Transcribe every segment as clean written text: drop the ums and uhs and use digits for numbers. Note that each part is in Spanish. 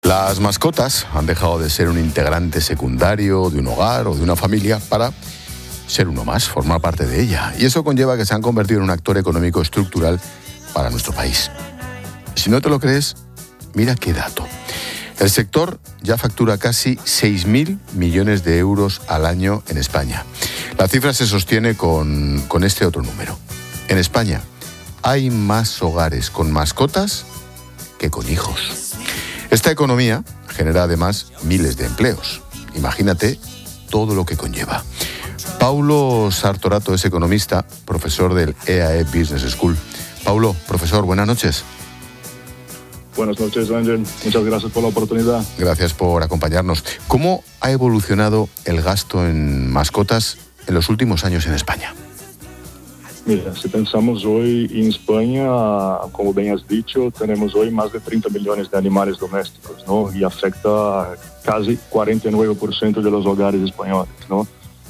Las mascotas han dejado de ser un integrante secundario de un hogar o de una familia para ser uno más, formar parte de ella. Y eso conlleva que se han convertido en un actor económico estructural para nuestro país. Si no te lo crees, mira qué dato. El sector ya factura casi 6.000 millones de euros al año en España. La cifra se sostiene con este otro número. En España hay más hogares con mascotas que con hijos. Esta economía genera además miles de empleos. Imagínate todo lo que conlleva. Paulo Sartorato es economista, profesor del EAE Business School. Paulo, profesor, buenas noches. Buenas noches, Ángel. Muchas gracias por la oportunidad. Gracias por acompañarnos. ¿Cómo ha evolucionado el gasto en mascotas en los últimos años en España? Mira, si pensamos hoy en España, como bien has dicho, tenemos hoy más de 30 millones de animales domésticos, ¿no? Y afecta a casi 49% de los hogares españoles, ¿no?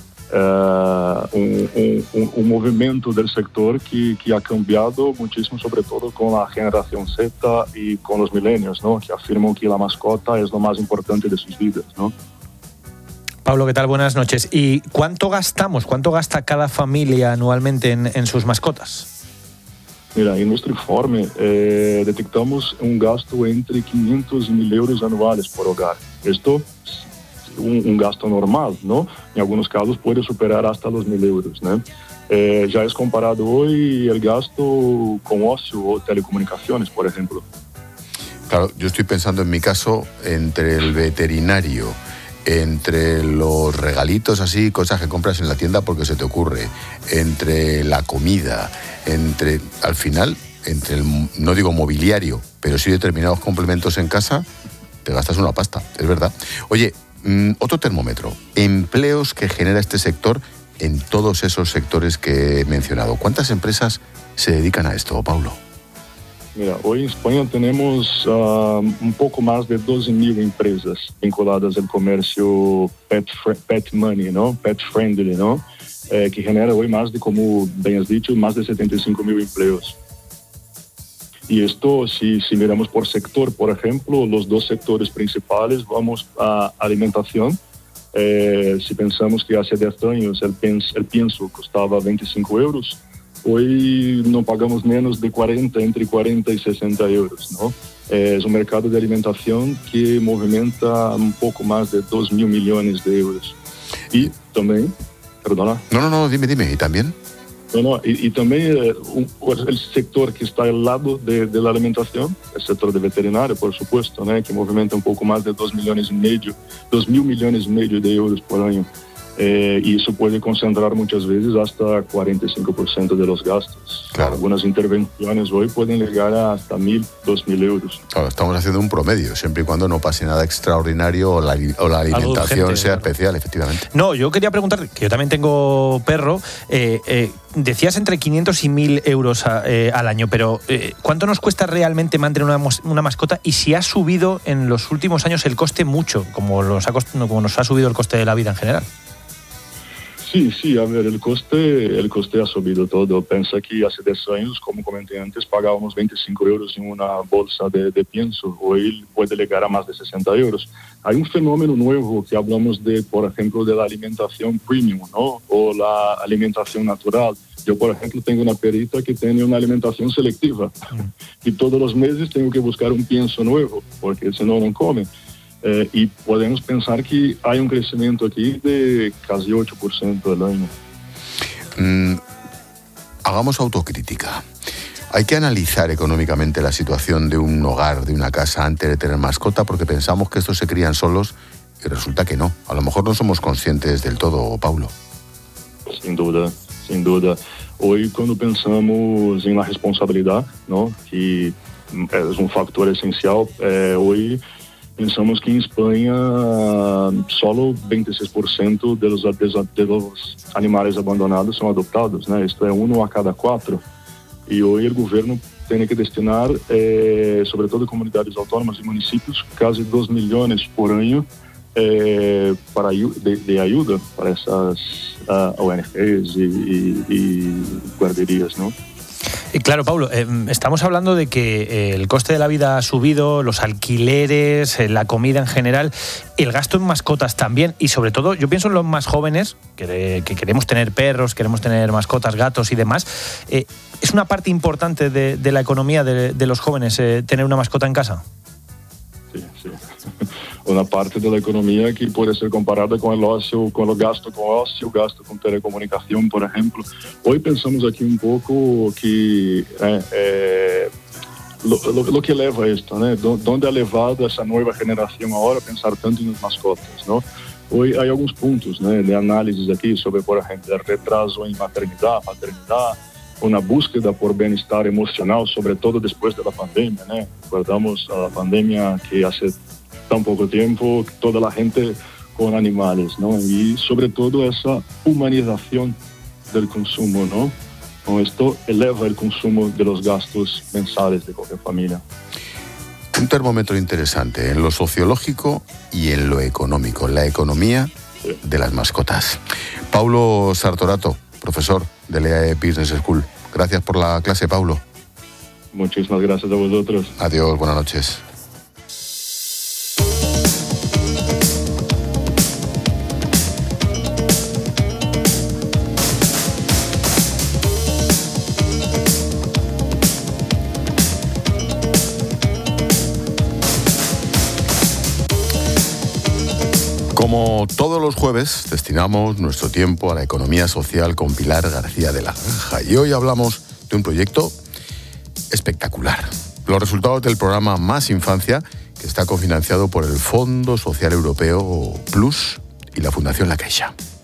Un movimiento del sector que ha cambiado muchísimo, sobre todo con la generación Z y con los millennials, ¿no? Que afirman que la mascota es lo más importante de sus vidas, ¿no? Pablo, ¿qué tal? Buenas noches. ¿Y cuánto gasta cada familia anualmente en sus mascotas? Mira, en nuestro informe detectamos un gasto entre 500 y 1.000 euros anuales por hogar. Esto un gasto normal, ¿no? En algunos casos puede superar hasta los 1.000 euros, ¿no? Ya es comparado hoy el gasto con ocio o telecomunicaciones, por ejemplo. Claro, yo estoy pensando en mi caso, entre el veterinario, entre los regalitos así, cosas que compras en la tienda porque se te ocurre, entre la comida, al final, entre el, no digo mobiliario, pero sí determinados complementos en casa, te gastas una pasta, es verdad. Oye, otro termómetro, empleos que genera este sector en todos esos sectores que he mencionado. ¿Cuántas empresas se dedican a esto, Paulo? Mira, hoy en España tenemos un poco más de 12.000 empresas vinculadas al comercio pet money, ¿no? Pet friendly, ¿no? Que genera hoy más de, como bien has dicho, más de 75.000 empleos. Y esto, si miramos por sector, por ejemplo, los dos sectores principales, vamos a alimentación. Si pensamos que hace 10 años el pienso costaba 25 euros, hoy no pagamos menos de 40, entre 40 y 60 euros, ¿no? Es un mercado de alimentación que movimenta un poco más de 2.000 millones de euros. Y también, perdona. No, dime, ¿y también? Y también el sector que está al lado de la alimentación, el sector de veterinario, por supuesto, ¿no? Que movimenta un poco más de 2.000 millones y medio de euros por año. Y eso puede concentrar muchas veces hasta 45% de los gastos. Claro. Algunas intervenciones hoy pueden llegar a hasta 1.000, 2.000 euros. Claro, estamos haciendo un promedio, siempre y cuando no pase nada extraordinario o la alimentación urgente, sea especial, efectivamente. No, yo quería preguntar, que yo también tengo perro, decías entre 500 y 1.000 euros al año, pero ¿cuánto nos cuesta realmente mantener una mascota? Y si ha subido en los últimos años el coste mucho, como nos ha subido el coste de la vida en general. Sí, a ver, el coste ha subido todo. Pensa que hace 10 años, como comenté antes, pagábamos 25 euros en una bolsa de pienso. Hoy puede llegar a más de 60 euros. Hay un fenómeno nuevo que hablamos de, por ejemplo, de la alimentación premium, ¿no? O la alimentación natural. Yo, por ejemplo, tengo una perrita que tiene una alimentación selectiva. Y todos los meses tengo que buscar un pienso nuevo, porque si no, no come. Y podemos pensar que hay un crecimiento aquí de casi 8% del año. Hagamos autocrítica. Hay que analizar económicamente la situación de un hogar, de una casa, antes de tener mascota, porque pensamos que estos se crían solos y resulta que no. A lo mejor no somos conscientes del todo, Paulo. Sin duda. Hoy, cuando pensamos en la responsabilidad, ¿no? Que es un factor esencial, hoy pensamos que en España solo 26% de los animales abandonados son adoptados, ¿no? Esto es 1 a cada 4. Y hoy el gobierno tiene que destinar, sobre todo comunidades autónomas y municipios, casi 2 millones por año de ayuda para esas ONGs y guarderías, ¿no? Claro, Paulo, estamos hablando de que el coste de la vida ha subido, los alquileres, la comida en general, el gasto en mascotas también, y sobre todo yo pienso en los más jóvenes, que queremos tener perros, queremos tener mascotas, gatos y demás. ¿Es una parte importante de la economía de los jóvenes tener una mascota en casa? Sí. Una parte de la economía que puede ser comparada con el ocio, con el gasto con ocio, gasto con telecomunicación, por ejemplo. Hoy pensamos aquí un poco que lo que leva a esto, ¿no? ¿Dónde ha levado esa nueva generación ahora a pensar tanto en las mascotas, ¿no? Hoy hay algunos puntos, ¿no?, de análisis aquí sobre, por ejemplo, el retraso en maternidad, paternidad, una búsqueda por bienestar emocional, sobre todo después de la pandemia, ¿no? Recordamos a la pandemia que hace tan poco tiempo, toda la gente con animales, ¿no? Y sobre todo esa humanización del consumo, ¿no? Con esto eleva el consumo de los gastos mensales de cualquier familia. Un termómetro interesante en lo sociológico y en lo económico, la economía de las mascotas. Paulo Sartorato, profesor de l'EAE Business School. Gracias por la clase, Paulo. Muchísimas gracias a vosotros. Adiós, buenas noches. Como todos los jueves, destinamos nuestro tiempo a la economía social con Pilar García de la Granja. Y hoy hablamos de un proyecto espectacular. Los resultados del programa Más Infancia, que está cofinanciado por el Fondo Social Europeo Plus y la Fundación La Caixa.